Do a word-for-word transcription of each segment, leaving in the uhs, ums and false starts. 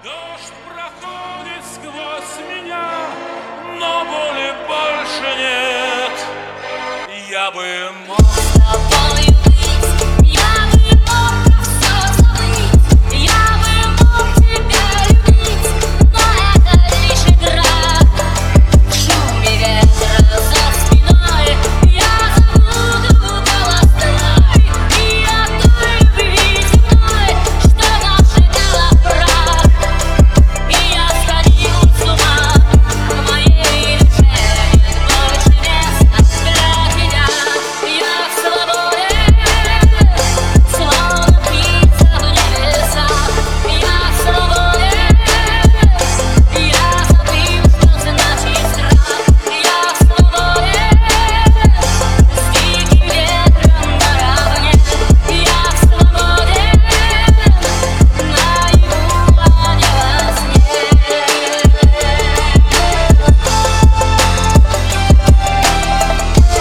Дождь проходит сквозь меня, но боли больше нет. Я бы мог с тобою быть, я бы мог все забыть, я бы мог тебя любить, но это лишь игра. В шуме ветра за спиной я забуду голос твой и о той любви земной, что нажигала прах. И я сходил с ума, в моей душе нет больше места для тебя. Я свободен, словно птица в небесах. Я свободен, я забыл, что значит страх. Я свободен, с диким ветром наравне. Я свободен, наяву, а не во сне.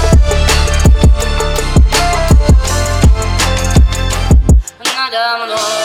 Надо мной